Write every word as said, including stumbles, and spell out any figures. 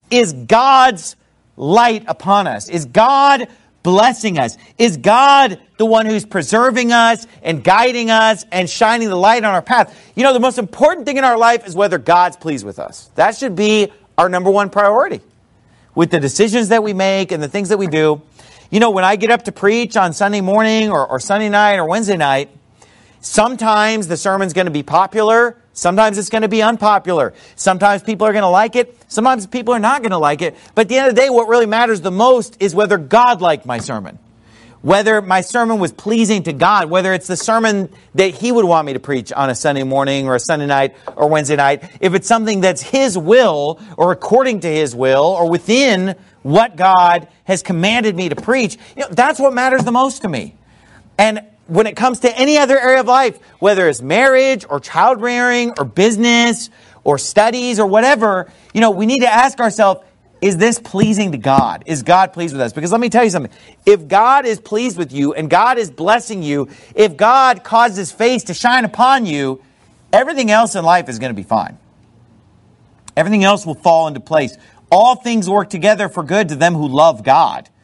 is God's light upon us? Is God blessing us? Is God the one who's preserving us and guiding us and shining the light on our path? You know, the most important thing in our life is whether God's pleased with us. That should be our number one priority with the decisions that we make and the things that we do. You know, when I get up to preach on Sunday morning or, or Sunday night or Wednesday night, sometimes the sermon's going to be popular. Sometimes it's going to be unpopular. Sometimes people are going to like it. Sometimes people are not going to like it. But at the end of the day, what really matters the most is whether God liked my sermon. Whether my sermon was pleasing to God. Whether it's the sermon that He would want me to preach on a Sunday morning or a Sunday night or Wednesday night. If it's something that's His will or according to His will or within what God has commanded me to preach. You know, that's what matters the most to me. And when it comes to any other area of life, whether it's marriage or child rearing or business or studies or whatever, you know, we need to ask ourselves, is this pleasing to God? Is God pleased with us? Because let me tell you something. If God is pleased with you and God is blessing you, if God causes His face to shine upon you, everything else in life is going to be fine. Everything else will fall into place. All things work together for good to them who love God.